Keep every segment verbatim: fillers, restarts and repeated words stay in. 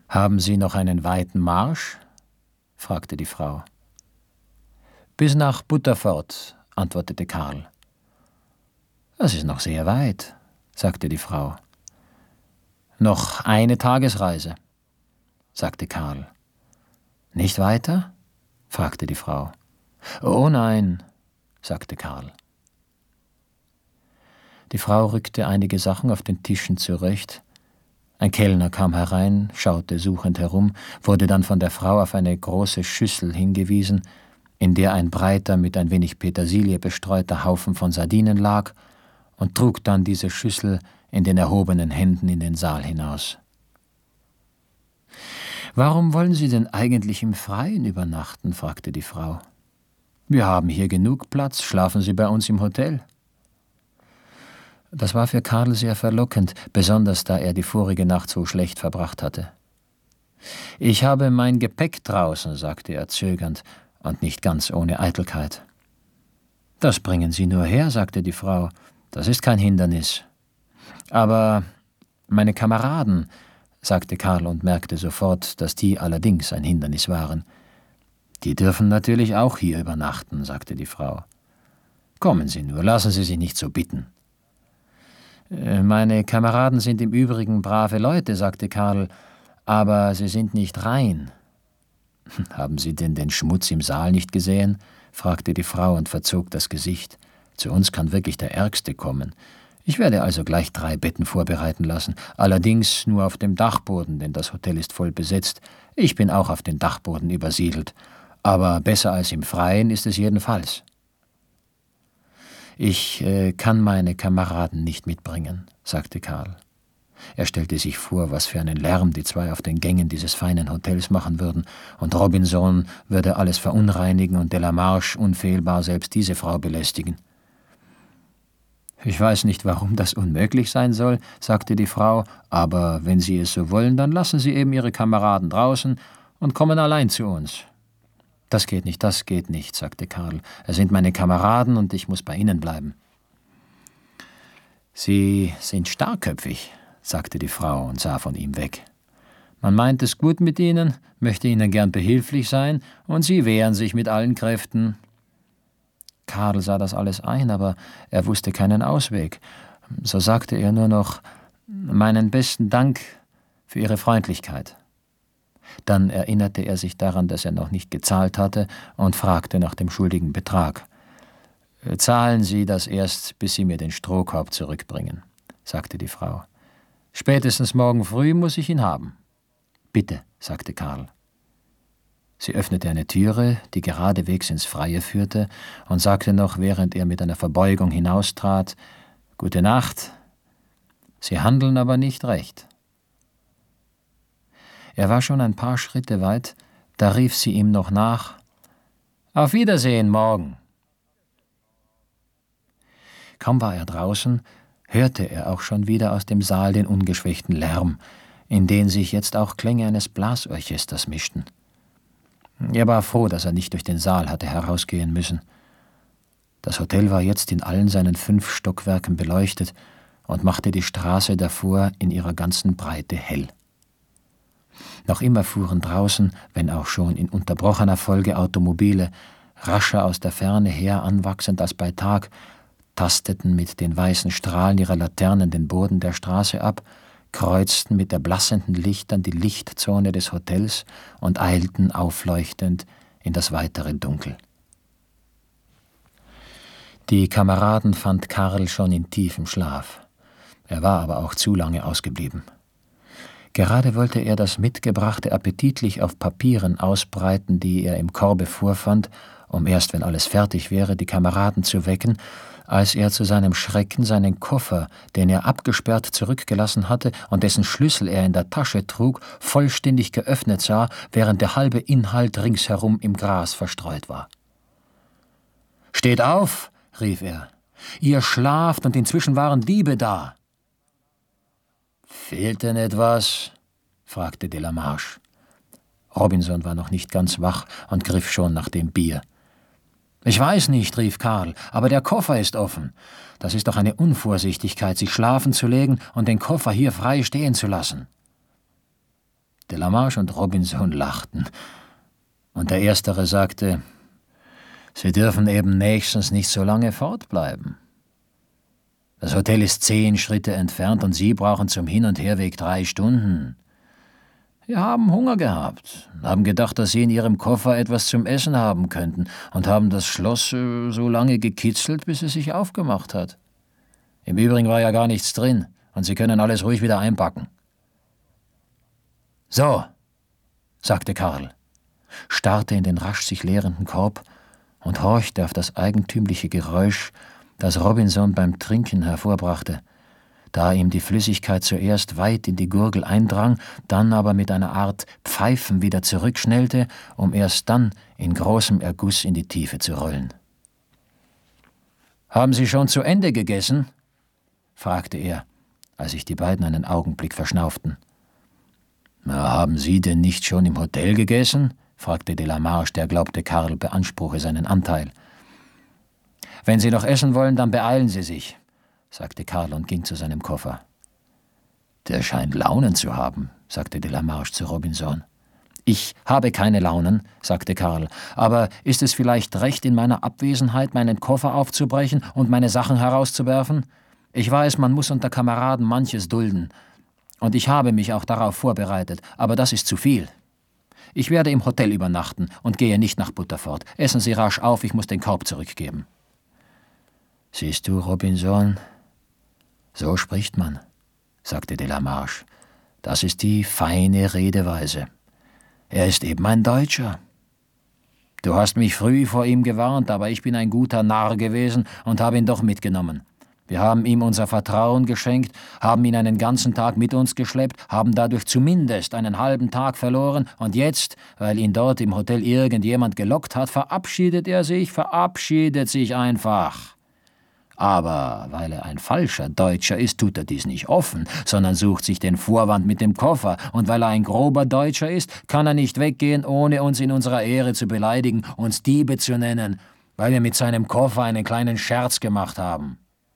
»Haben Sie noch einen weiten Marsch?« fragte die Frau. »Bis nach Butterford«, antwortete Karl. »Das ist noch sehr weit«, sagte die Frau. »Noch eine Tagesreise«, sagte Karl. »Nicht weiter?« fragte die Frau. »Oh nein«, sagte Karl. Die Frau rückte einige Sachen auf den Tischen zurecht. Ein Kellner kam herein, schaute suchend herum, wurde dann von der Frau auf eine große Schüssel hingewiesen, in der ein breiter, mit ein wenig Petersilie bestreuter Haufen von Sardinen lag, und trug dann diese Schüssel in den erhobenen Händen in den Saal hinaus. »Warum wollen Sie denn eigentlich im Freien übernachten?« fragte die Frau. »Wir haben hier genug Platz, schlafen Sie bei uns im Hotel.« Das war für Karl sehr verlockend, besonders da er die vorige Nacht so schlecht verbracht hatte. »Ich habe mein Gepäck draußen«, sagte er zögernd und nicht ganz ohne Eitelkeit. »Das bringen Sie nur her«, sagte die Frau, »das ist kein Hindernis.« »Aber meine Kameraden«, sagte Karl und merkte sofort, dass die allerdings ein Hindernis waren. »Die dürfen natürlich auch hier übernachten«, sagte die Frau. »Kommen Sie nur, lassen Sie sich nicht so bitten.« »Meine Kameraden sind im Übrigen brave Leute«, sagte Karl, »aber sie sind nicht rein.« »Haben Sie denn den Schmutz im Saal nicht gesehen?« fragte die Frau und verzog das Gesicht. »Zu uns kann wirklich der Ärgste kommen. Ich werde also gleich drei Betten vorbereiten lassen, allerdings nur auf dem Dachboden, denn das Hotel ist voll besetzt. Ich bin auch auf den Dachboden übersiedelt, aber besser als im Freien ist es jedenfalls.« »Ich äh, kann meine Kameraden nicht mitbringen«, sagte Karl. Er stellte sich vor, was für einen Lärm die zwei auf den Gängen dieses feinen Hotels machen würden, und Robinson würde alles verunreinigen und Delamarche unfehlbar selbst diese Frau belästigen. »Ich weiß nicht, warum das unmöglich sein soll«, sagte die Frau, »aber wenn Sie es so wollen, dann lassen Sie eben Ihre Kameraden draußen und kommen allein zu uns.« »Das geht nicht, das geht nicht«, sagte Karl. »Es sind meine Kameraden und ich muss bei ihnen bleiben.« »Sie sind starkköpfig«, sagte die Frau und sah von ihm weg. »Man meint es gut mit Ihnen, möchte Ihnen gern behilflich sein, und Sie wehren sich mit allen Kräften.« Karl sah das alles ein, aber er wusste keinen Ausweg. So sagte er nur noch, »Meinen besten Dank für Ihre Freundlichkeit.« Dann erinnerte er sich daran, dass er noch nicht gezahlt hatte, und fragte nach dem schuldigen Betrag. »Zahlen Sie das erst, bis Sie mir den Strohkorb zurückbringen«, sagte die Frau. »Spätestens morgen früh muss ich ihn haben.« »Bitte«, sagte Karl. Sie öffnete eine Türe, die geradewegs ins Freie führte, und sagte noch, während er mit einer Verbeugung hinaustrat, »Gute Nacht. Sie handeln aber nicht recht.« Er war schon ein paar Schritte weit, da rief sie ihm noch nach, »Auf Wiedersehen morgen!« Kaum war er draußen, hörte er auch schon wieder aus dem Saal den ungeschwächten Lärm, in den sich jetzt auch Klänge eines Blasorchesters mischten. Er war froh, dass er nicht durch den Saal hatte herausgehen müssen. Das Hotel war jetzt in allen seinen fünf Stockwerken beleuchtet und machte die Straße davor in ihrer ganzen Breite hell. Noch immer fuhren draußen, wenn auch schon in unterbrochener Folge, Automobile, rascher aus der Ferne her anwachsend als bei Tag, tasteten mit den weißen Strahlen ihrer Laternen den Boden der Straße ab, kreuzten mit erblassenden Lichtern die Lichtzone des Hotels und eilten aufleuchtend in das weitere Dunkel. Die Kameraden fand Karl schon in tiefem Schlaf. Er war aber auch zu lange ausgeblieben. Gerade wollte er das Mitgebrachte appetitlich auf Papieren ausbreiten, die er im Korbe vorfand, um erst, wenn alles fertig wäre, die Kameraden zu wecken, als er zu seinem Schrecken seinen Koffer, den er abgesperrt zurückgelassen hatte und dessen Schlüssel er in der Tasche trug, vollständig geöffnet sah, während der halbe Inhalt ringsherum im Gras verstreut war. »Steht auf«, rief er, »ihr schlaft und inzwischen waren Diebe da.« »Fehlt denn etwas?« fragte Delamarche. Robinson war noch nicht ganz wach und griff schon nach dem Bier. »Ich weiß nicht«, rief Karl, »aber der Koffer ist offen. Das ist doch eine Unvorsichtigkeit, sich schlafen zu legen und den Koffer hier frei stehen zu lassen.« Delamarche und Robinson lachten, und der Erstere sagte, »Sie dürfen eben nächstens nicht so lange fortbleiben. Das Hotel ist zehn Schritte entfernt und Sie brauchen zum Hin- und Herweg drei Stunden. Wir haben Hunger gehabt, haben gedacht, dass Sie in Ihrem Koffer etwas zum Essen haben könnten und haben das Schloss äh, so lange gekitzelt, bis es sich aufgemacht hat. Im Übrigen war ja gar nichts drin und Sie können alles ruhig wieder einpacken.« »So«, sagte Karl, starrte in den rasch sich leerenden Korb und horchte auf das eigentümliche Geräusch, das Robinson beim Trinken hervorbrachte, da ihm die Flüssigkeit zuerst weit in die Gurgel eindrang, dann aber mit einer Art Pfeifen wieder zurückschnellte, um erst dann in großem Erguss in die Tiefe zu rollen. »Haben Sie schon zu Ende gegessen?« fragte er, als sich die beiden einen Augenblick verschnauften. »Na, haben Sie denn nicht schon im Hotel gegessen?« fragte Delamarche, der glaubte, Karl beanspruche seinen Anteil. »Wenn Sie noch essen wollen, dann beeilen Sie sich«, sagte Karl und ging zu seinem Koffer. »Der scheint Launen zu haben«, sagte Delamarche zu Robinson. »Ich habe keine Launen«, sagte Karl, »aber ist es vielleicht recht, in meiner Abwesenheit meinen Koffer aufzubrechen und meine Sachen herauszuwerfen? Ich weiß, man muss unter Kameraden manches dulden, und ich habe mich auch darauf vorbereitet, aber das ist zu viel. Ich werde im Hotel übernachten und gehe nicht nach Butterford. Essen Sie rasch auf, ich muss den Korb zurückgeben.« »Siehst du, Robinson, so spricht man«, sagte Delamarche. »Das ist die feine Redeweise. Er ist eben ein Deutscher. Du hast mich früh vor ihm gewarnt, aber ich bin ein guter Narr gewesen und habe ihn doch mitgenommen. Wir haben ihm unser Vertrauen geschenkt, haben ihn einen ganzen Tag mit uns geschleppt, haben dadurch zumindest einen halben Tag verloren, und jetzt, weil ihn dort im Hotel irgendjemand gelockt hat, verabschiedet er sich, verabschiedet sich einfach. Aber weil er ein falscher Deutscher ist, tut er dies nicht offen, sondern sucht sich den Vorwand mit dem Koffer, und weil er ein grober Deutscher ist, kann er nicht weggehen, ohne uns in unserer Ehre zu beleidigen, uns Diebe zu nennen, weil wir mit seinem Koffer einen kleinen Scherz gemacht haben.«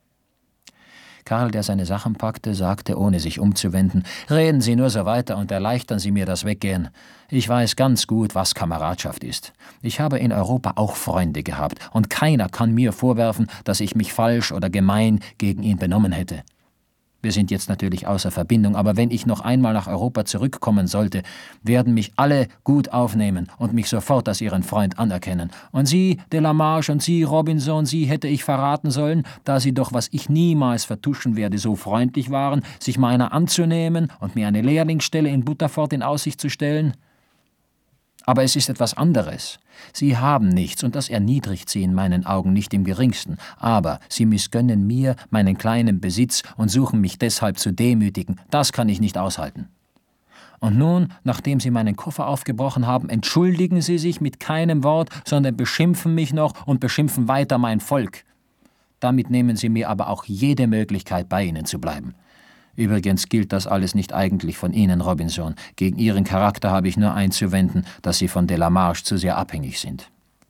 Karl, der seine Sachen packte, sagte, ohne sich umzuwenden, »Reden Sie nur so weiter und erleichtern Sie mir das Weggehen. Ich weiß ganz gut, was Kameradschaft ist. Ich habe in Europa auch Freunde gehabt, und keiner kann mir vorwerfen, dass ich mich falsch oder gemein gegen ihn benommen hätte. Wir sind jetzt natürlich außer Verbindung, aber wenn ich noch einmal nach Europa zurückkommen sollte, werden mich alle gut aufnehmen und mich sofort als ihren Freund anerkennen. Und Sie, Delamarche, und Sie, Robinson, Sie hätte ich verraten sollen, da Sie doch, was ich niemals vertuschen werde, so freundlich waren, sich meiner anzunehmen und mir eine Lehrlingsstelle in Butterford in Aussicht zu stellen. Aber es ist etwas anderes. Sie haben nichts, und das erniedrigt Sie in meinen Augen nicht im geringsten. Aber Sie missgönnen mir meinen kleinen Besitz und suchen mich deshalb zu demütigen. Das kann ich nicht aushalten. Und nun, nachdem Sie meinen Koffer aufgebrochen haben, entschuldigen Sie sich mit keinem Wort, sondern beschimpfen mich noch und beschimpfen weiter mein Volk. Damit nehmen Sie mir aber auch jede Möglichkeit, bei Ihnen zu bleiben. Übrigens gilt das alles nicht eigentlich von Ihnen, Robinson. Gegen Ihren Charakter habe ich nur einzuwenden, dass Sie von Delamarche zu sehr abhängig sind.«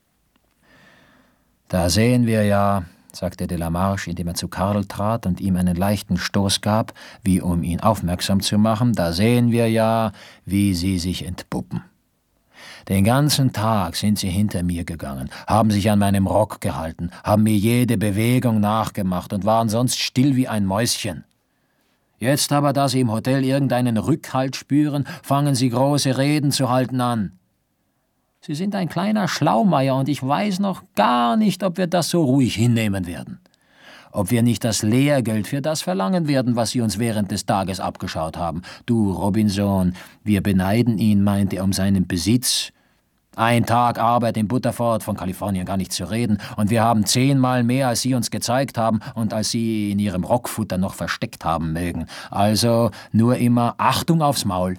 »Da sehen wir ja«, sagte Delamarche, indem er zu Karl trat und ihm einen leichten Stoß gab, wie um ihn aufmerksam zu machen, »da sehen wir ja, wie Sie sich entpuppen. Den ganzen Tag sind Sie hinter mir gegangen, haben sich an meinem Rock gehalten, haben mir jede Bewegung nachgemacht und waren sonst still wie ein Mäuschen. Jetzt aber, da Sie im Hotel irgendeinen Rückhalt spüren, fangen Sie große Reden zu halten an. Sie sind ein kleiner Schlaumeier, und ich weiß noch gar nicht, ob wir das so ruhig hinnehmen werden. Ob wir nicht das Lehrgeld für das verlangen werden, was Sie uns während des Tages abgeschaut haben. Du, Robinson, wir beneiden ihn, meint er, um seinen Besitz. Ein Tag Arbeit in Butterford, von Kalifornien gar nicht zu reden, und wir haben zehnmal mehr, als Sie uns gezeigt haben und als Sie in Ihrem Rockfutter noch versteckt haben mögen. Also nur immer Achtung aufs Maul.«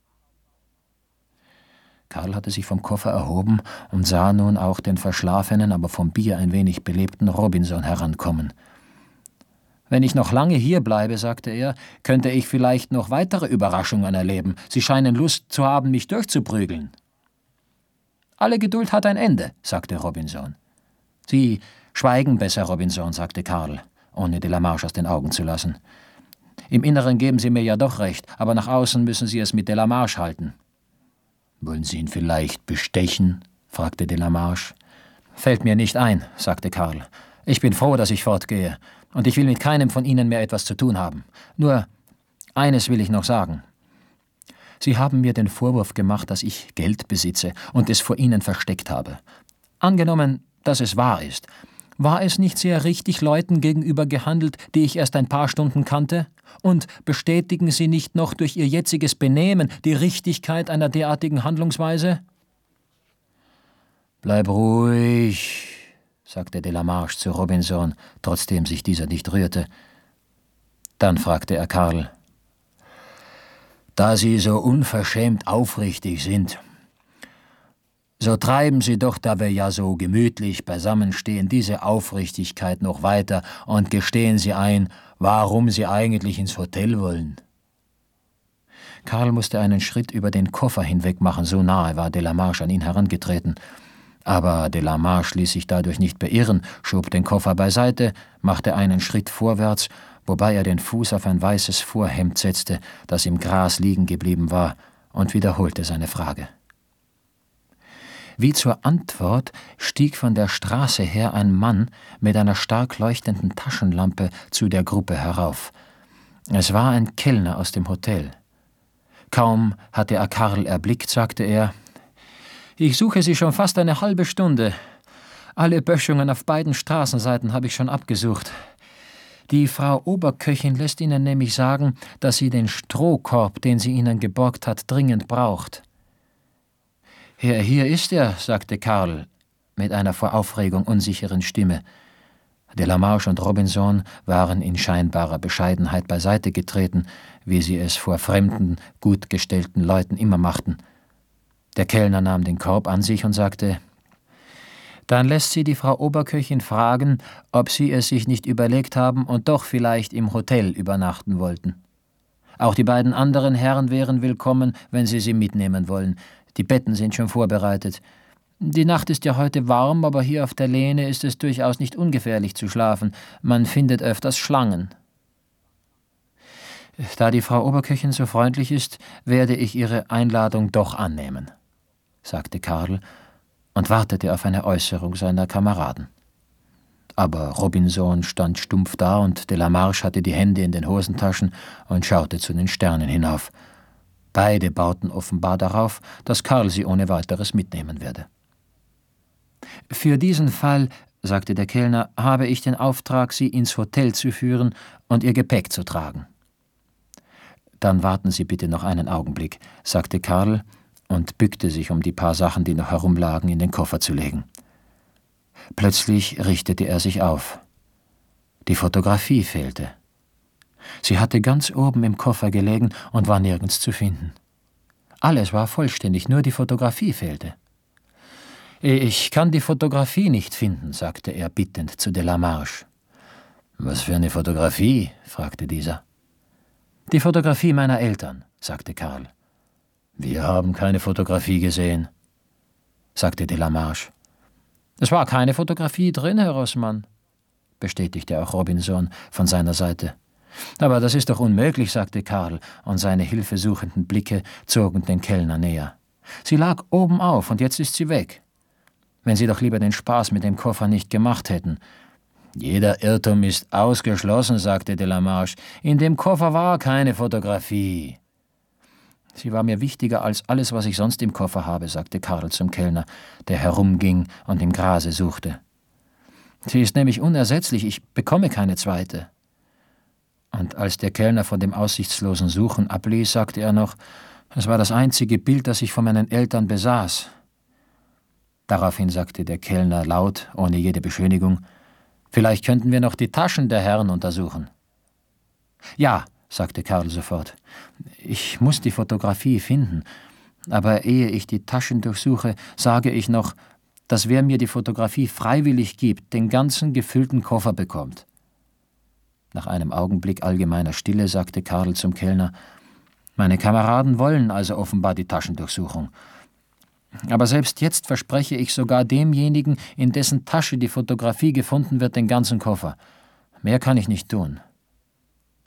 Karl hatte sich vom Koffer erhoben und sah nun auch den verschlafenen, aber vom Bier ein wenig belebten Robinson herankommen. »Wenn ich noch lange hier bleibe«, sagte er, »könnte ich vielleicht noch weitere Überraschungen erleben. Sie scheinen Lust zu haben, mich durchzuprügeln.« »Alle Geduld hat ein Ende«, sagte Robinson. »Sie schweigen besser, Robinson«, sagte Karl, ohne Delamarche aus den Augen zu lassen. Im Inneren geben Sie mir ja doch recht, aber nach außen müssen Sie es mit Delamarche halten.« »Wollen Sie ihn vielleicht bestechen?« fragte Delamarche. »Fällt mir nicht ein«, sagte Karl. »Ich bin froh, dass ich fortgehe, und ich will mit keinem von Ihnen mehr etwas zu tun haben. Nur eines will ich noch sagen. Sie haben mir den Vorwurf gemacht, dass ich Geld besitze und es vor Ihnen versteckt habe. Angenommen, dass es wahr ist. War es nicht sehr richtig Leuten gegenüber gehandelt, die ich erst ein paar Stunden kannte? Und bestätigen Sie nicht noch durch Ihr jetziges Benehmen die Richtigkeit einer derartigen Handlungsweise?« »Bleib ruhig«, sagte Delamarche zu Robinson, trotzdem sich dieser nicht rührte. Dann fragte er Karl: »Da Sie so unverschämt aufrichtig sind, so treiben Sie doch, da wir ja so gemütlich beisammenstehen, diese Aufrichtigkeit noch weiter und gestehen Sie ein, warum Sie eigentlich ins Hotel wollen.« Karl musste einen Schritt über den Koffer hinweg machen, so nahe war Delamarche an ihn herangetreten. Aber Delamarche ließ sich dadurch nicht beirren, schob den Koffer beiseite, machte einen Schritt vorwärts, wobei er den Fuß auf ein weißes Vorhemd setzte, das im Gras liegen geblieben war, und wiederholte seine Frage. Wie zur Antwort stieg von der Straße her ein Mann mit einer stark leuchtenden Taschenlampe zu der Gruppe herauf. Es war ein Kellner aus dem Hotel. Kaum hatte er Karl erblickt, sagte er: »Ich suche Sie schon fast eine halbe Stunde. Alle Böschungen auf beiden Straßenseiten habe ich schon abgesucht. Die Frau Oberköchin lässt Ihnen nämlich sagen, dass sie den Strohkorb, den sie Ihnen geborgt hat, dringend braucht.« »Hier, hier ist er«, sagte Karl mit einer vor Aufregung unsicheren Stimme. Delamarche und Robinson waren in scheinbarer Bescheidenheit beiseite getreten, wie sie es vor fremden, gut gestellten Leuten immer machten. Der Kellner nahm den Korb an sich und sagte: »Dann lässt sie die Frau Oberköchin fragen, ob Sie es sich nicht überlegt haben und doch vielleicht im Hotel übernachten wollten. Auch die beiden anderen Herren wären willkommen, wenn Sie sie mitnehmen wollen. Die Betten sind schon vorbereitet. Die Nacht ist ja heute warm, aber hier auf der Lehne ist es durchaus nicht ungefährlich zu schlafen. Man findet öfters Schlangen.« »Da die Frau Oberköchin so freundlich ist, werde ich Ihre Einladung doch annehmen«, sagte Karl und wartete auf eine Äußerung seiner Kameraden. Aber Robinson stand stumpf da und Delamarche hatte die Hände in den Hosentaschen und schaute zu den Sternen hinauf. Beide bauten offenbar darauf, dass Karl sie ohne weiteres mitnehmen werde. »Für diesen Fall«, sagte der Kellner, »habe ich den Auftrag, Sie ins Hotel zu führen und Ihr Gepäck zu tragen.« »Dann warten Sie bitte noch einen Augenblick«, sagte Karl und bückte sich, um die paar Sachen, die noch herumlagen, in den Koffer zu legen. Plötzlich richtete er sich auf. Die Fotografie fehlte. Sie hatte ganz oben im Koffer gelegen und war nirgends zu finden. Alles war vollständig, nur die Fotografie fehlte. »Ich kann die Fotografie nicht finden«, sagte er bittend zu Delamarche. »Was für eine Fotografie?« fragte dieser. »Die Fotografie meiner Eltern«, sagte Karl. »Wir haben keine Fotografie gesehen«, sagte Delamarche. »Es war keine Fotografie drin, Herr Rossmann«, bestätigte auch Robinson von seiner Seite. »Aber das ist doch unmöglich«, sagte Karl, und seine hilfesuchenden Blicke zogen den Kellner näher. »Sie lag oben auf, und jetzt ist sie weg. Wenn Sie doch lieber den Spaß mit dem Koffer nicht gemacht hätten.« »Jeder Irrtum ist ausgeschlossen«, sagte Delamarche. »In dem Koffer war keine Fotografie.« »Sie war mir wichtiger als alles, was ich sonst im Koffer habe«, sagte Karl zum Kellner, der herumging und im Grase suchte. »Sie ist nämlich unersetzlich, ich bekomme keine zweite.« Und als der Kellner von dem aussichtslosen Suchen abließ, sagte er noch: »Es war das einzige Bild, das ich von meinen Eltern besaß.« Daraufhin sagte der Kellner laut, ohne jede Beschönigung: »Vielleicht könnten wir noch die Taschen der Herren untersuchen.« »Ja«, sagte Karl sofort, »ich muss die Fotografie finden, aber ehe ich die Taschen durchsuche, sage ich noch, dass wer mir die Fotografie freiwillig gibt, den ganzen gefüllten Koffer bekommt.« Nach einem Augenblick allgemeiner Stille sagte Karl zum Kellner: »Meine Kameraden wollen also offenbar die Taschendurchsuchung. Aber selbst jetzt verspreche ich sogar demjenigen, in dessen Tasche die Fotografie gefunden wird, den ganzen Koffer. Mehr kann ich nicht tun.«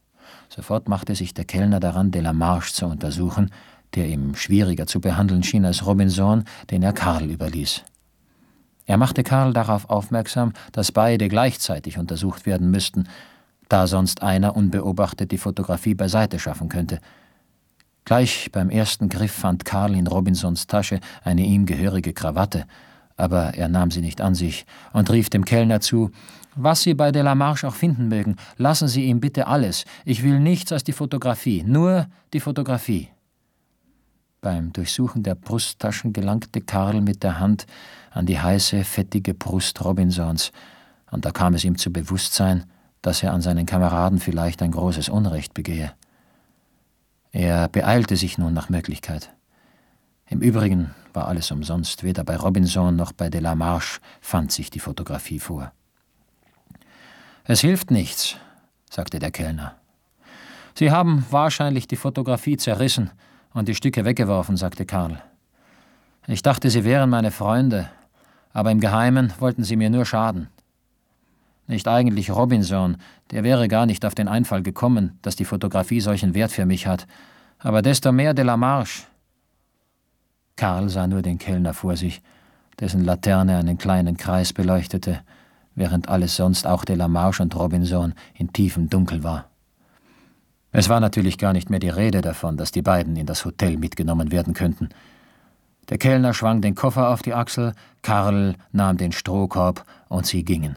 Sofort machte sich der Kellner daran, Delamarche zu untersuchen, der ihm schwieriger zu behandeln schien als Robinson, den er Karl überließ. Er machte Karl darauf aufmerksam, dass beide gleichzeitig untersucht werden müssten, da sonst einer unbeobachtet die Fotografie beiseite schaffen könnte. Gleich beim ersten Griff fand Karl in Robinsons Tasche eine ihm gehörige Krawatte, aber er nahm sie nicht an sich und rief dem Kellner zu: »Was Sie bei Delamarche auch finden mögen, lassen Sie ihm bitte alles. Ich will nichts als die Fotografie, nur die Fotografie.« Beim Durchsuchen der Brusttaschen gelangte Karl mit der Hand an die heiße, fettige Brust Robinsons, und da kam es ihm zu Bewusstsein, dass er an seinen Kameraden vielleicht ein großes Unrecht begehe. Er beeilte sich nun nach Möglichkeit. Im Übrigen war alles umsonst, weder bei Robinson noch bei Delamarche fand sich die Fotografie vor. »Es hilft nichts«, sagte der Kellner. »Sie haben wahrscheinlich die Fotografie zerrissen und die Stücke weggeworfen«, sagte Karl. »Ich dachte, Sie wären meine Freunde, aber im Geheimen wollten Sie mir nur schaden. Nicht eigentlich Robinson, der wäre gar nicht auf den Einfall gekommen, dass die Fotografie solchen Wert für mich hat, aber desto mehr Delamarche.« Karl sah nur den Kellner vor sich, dessen Laterne einen kleinen Kreis beleuchtete, während alles sonst, auch Delamarche und Robinson, in tiefem Dunkel war. Es war natürlich gar nicht mehr die Rede davon, dass die beiden in das Hotel mitgenommen werden könnten. Der Kellner schwang den Koffer auf die Achsel, Karl nahm den Strohkorb und sie gingen.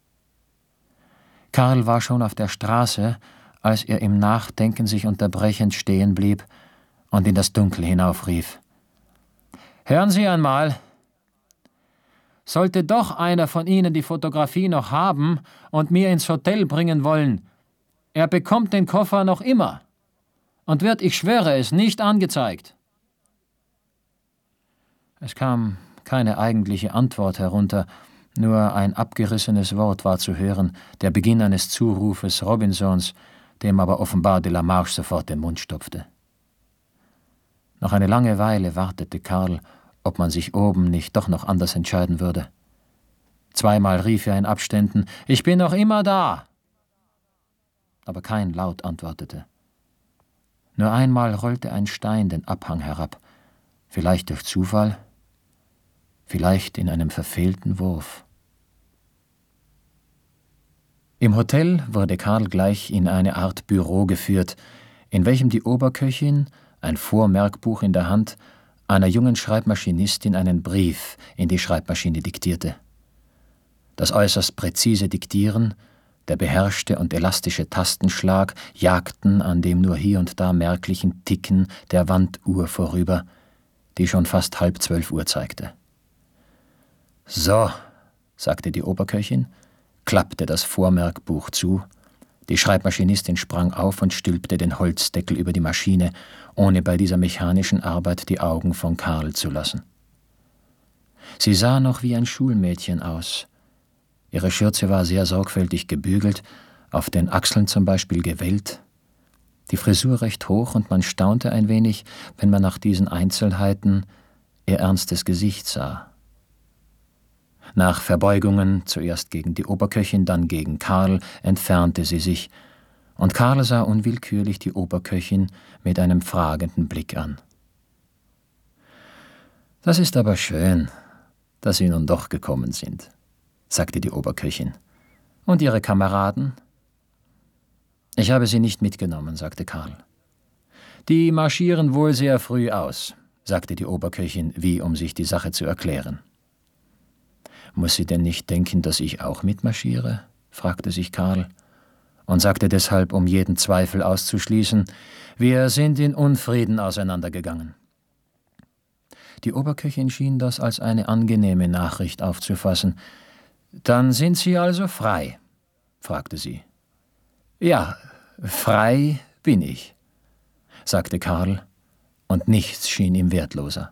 Karl war schon auf der Straße, als er im Nachdenken sich unterbrechend stehen blieb und in das Dunkel hinaufrief: »Hören Sie einmal! Sollte doch einer von Ihnen die Fotografie noch haben und mir ins Hotel bringen wollen, er bekommt den Koffer noch immer und wird, ich schwöre es, nicht angezeigt.« Es kam keine eigentliche Antwort herunter, nur ein abgerissenes Wort war zu hören, der Beginn eines Zurufes Robinsons, dem aber offenbar Delamarche sofort den Mund stopfte. Noch eine lange Weile wartete Karl, ob man sich oben nicht doch noch anders entscheiden würde. Zweimal rief er in Abständen: »Ich bin noch immer da!« Aber kein Laut antwortete. Nur einmal rollte ein Stein den Abhang herab, vielleicht durch Zufall, vielleicht in einem verfehlten Wurf. Im Hotel wurde Karl gleich in eine Art Büro geführt, in welchem die Oberköchin, ein Vormerkbuch in der Hand, einer jungen Schreibmaschinistin einen Brief in die Schreibmaschine diktierte. Das äußerst präzise Diktieren, der beherrschte und elastische Tastenschlag jagten an dem nur hier und da merklichen Ticken der Wanduhr vorüber, die schon fast halb zwölf Uhr zeigte. »So«, sagte die Oberköchin, klappte das Vormerkbuch zu. Die Schreibmaschinistin sprang auf und stülpte den Holzdeckel über die Maschine, ohne bei dieser mechanischen Arbeit die Augen von Karl zu lassen. Sie sah noch wie ein Schulmädchen aus. Ihre Schürze war sehr sorgfältig gebügelt, auf den Achseln zum Beispiel gewellt, die Frisur recht hoch, und man staunte ein wenig, wenn man nach diesen Einzelheiten ihr ernstes Gesicht sah. Nach Verbeugungen, zuerst gegen die Oberköchin, dann gegen Karl, entfernte sie sich, und Karl sah unwillkürlich die Oberköchin mit einem fragenden Blick an. »Das ist aber schön, dass Sie nun doch gekommen sind«, sagte die Oberköchin. »Und Ihre Kameraden?« »Ich habe sie nicht mitgenommen«, sagte Karl. »Die marschieren wohl sehr früh aus«, sagte die Oberköchin, wie um sich die Sache zu erklären. »Muss sie denn nicht denken, dass ich auch mitmarschiere?« fragte sich Karl und sagte deshalb, um jeden Zweifel auszuschließen: »Wir sind in Unfrieden auseinandergegangen.« Die Oberköchin schien das als eine angenehme Nachricht aufzufassen. »Dann sind Sie also frei?« fragte sie. »Ja, frei bin ich«, sagte Karl, und nichts schien ihm wertloser.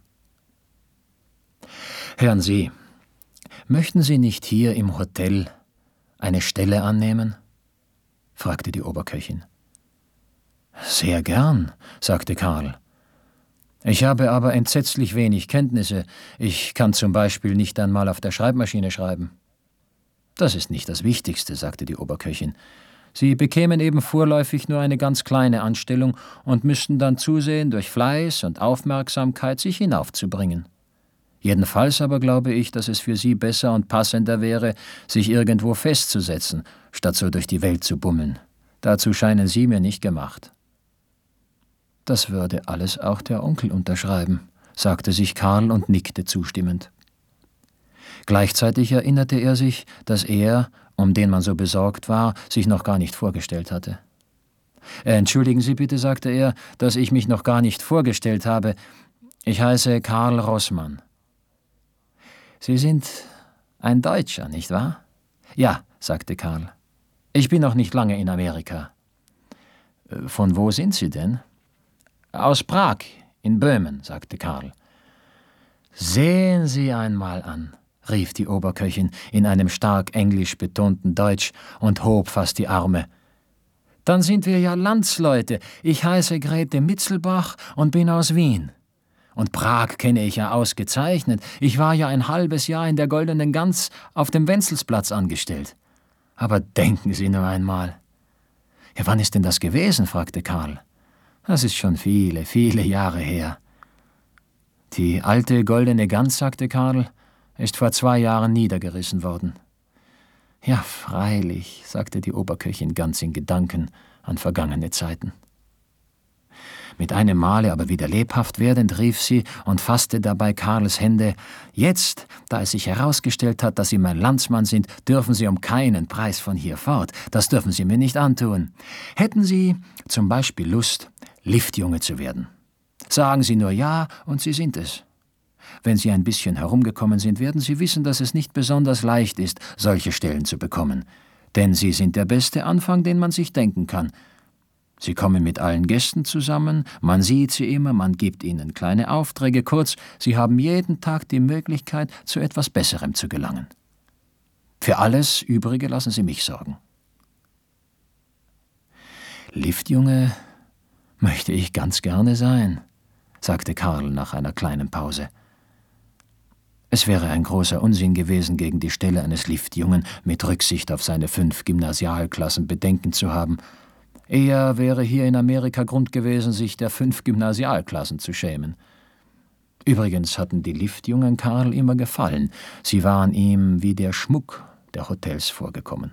»Hören Sie, möchten Sie nicht hier im Hotel eine Stelle annehmen?« fragte die Oberköchin. »Sehr gern«, sagte Karl. »Ich habe aber entsetzlich wenig Kenntnisse. Ich kann zum Beispiel nicht einmal auf der Schreibmaschine schreiben.« »Das ist nicht das Wichtigste«, sagte die Oberköchin. Sie bekämen eben vorläufig nur eine ganz kleine Anstellung und müssten dann zusehen, durch Fleiß und Aufmerksamkeit sich hinaufzubringen. Jedenfalls aber glaube ich, dass es für Sie besser und passender wäre, sich irgendwo festzusetzen, statt so durch die Welt zu bummeln. Dazu scheinen Sie mir nicht gemacht.« »Das würde alles auch der Onkel unterschreiben«, sagte sich Karl und nickte zustimmend. Gleichzeitig erinnerte er sich, dass er, um den man so besorgt war, sich noch gar nicht vorgestellt hatte. »Entschuldigen Sie bitte«, sagte er, »dass ich mich noch gar nicht vorgestellt habe. Ich heiße Karl Rossmann.« »Sie sind ein Deutscher, nicht wahr?« »Ja«, sagte Karl. »Ich bin noch nicht lange in Amerika.« »Von wo sind Sie denn?« »Aus Prag, in Böhmen«, sagte Karl. »Sehen Sie einmal an«, rief die Oberköchin in einem stark englisch betonten Deutsch und hob fast die Arme. »Dann sind wir ja Landsleute. Ich heiße Grete Mitzelbach und bin aus Wien. Und Prag kenne ich ja ausgezeichnet. Ich war ja ein halbes Jahr in der Goldenen Gans auf dem Wenzelsplatz angestellt. Aber denken Sie nur einmal.« »Ja, wann ist denn das gewesen?« fragte Karl. »Das ist schon viele, viele Jahre her.« »Die alte Goldene Gans«, sagte Karl, »ist vor zwei Jahren niedergerissen worden.« »Ja, freilich«, sagte die Oberköchin ganz in Gedanken an vergangene Zeiten. Mit einem Male aber wieder lebhaft werdend rief sie und fasste dabei Karls Hände. »Jetzt, da es sich herausgestellt hat, dass Sie mein Landsmann sind, dürfen Sie um keinen Preis von hier fort. Das dürfen Sie mir nicht antun. Hätten Sie zum Beispiel Lust, Liftjunge zu werden? Sagen Sie nur ja, und Sie sind es. Wenn Sie ein bisschen herumgekommen sind, werden Sie wissen, dass es nicht besonders leicht ist, solche Stellen zu bekommen. Denn Sie sind der beste Anfang, den man sich denken kann. Sie kommen mit allen Gästen zusammen, man sieht sie immer, man gibt ihnen kleine Aufträge, kurz, Sie haben jeden Tag die Möglichkeit, zu etwas Besserem zu gelangen. Für alles Übrige lassen Sie mich sorgen.« »Liftjunge möchte ich ganz gerne sein«, sagte Karl nach einer kleinen Pause. Es wäre ein großer Unsinn gewesen, gegen die Stelle eines Liftjungen mit Rücksicht auf seine fünf Gymnasialklassen Bedenken zu haben. Eher wäre hier in Amerika Grund gewesen, sich der fünf Gymnasialklassen zu schämen. Übrigens hatten die Liftjungen Karl immer gefallen. Sie waren ihm wie der Schmuck der Hotels vorgekommen.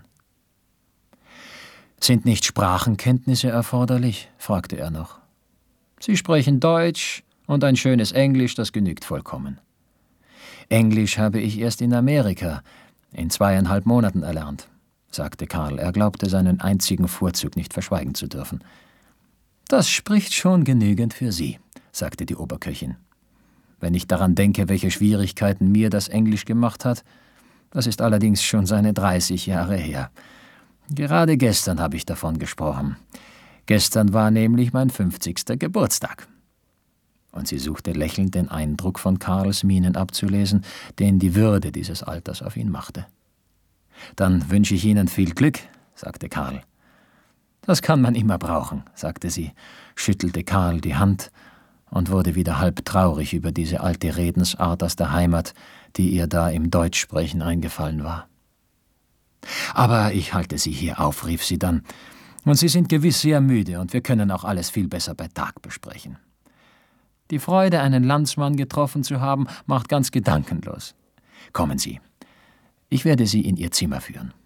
»Sind nicht Sprachenkenntnisse erforderlich?« fragte er noch. »Sie sprechen Deutsch und ein schönes Englisch, das genügt vollkommen.« »Englisch habe ich erst in Amerika, in zweieinhalb Monaten erlernt«, sagte Karl. Er glaubte, seinen einzigen Vorzug nicht verschweigen zu dürfen. »Das spricht schon genügend für Sie«, sagte die Oberköchin. »Wenn ich daran denke, welche Schwierigkeiten mir das Englisch gemacht hat, das ist allerdings schon seine dreißig Jahre her. Gerade gestern habe ich davon gesprochen. Gestern war nämlich mein fünfzigster Geburtstag.« Und sie suchte lächelnd den Eindruck von Karls Mienen abzulesen, den die Würde dieses Alters auf ihn machte. »Dann wünsche ich Ihnen viel Glück«, sagte Karl. »Das kann man immer brauchen«, sagte sie, schüttelte Karl die Hand und wurde wieder halb traurig über diese alte Redensart aus der Heimat, die ihr da im Deutschsprechen eingefallen war. »Aber ich halte Sie hier auf«, rief sie dann, »und Sie sind gewiss sehr müde, und wir können auch alles viel besser bei Tag besprechen. Die Freude, einen Landsmann getroffen zu haben, macht ganz gedankenlos. Kommen Sie, ich werde Sie in Ihr Zimmer führen.«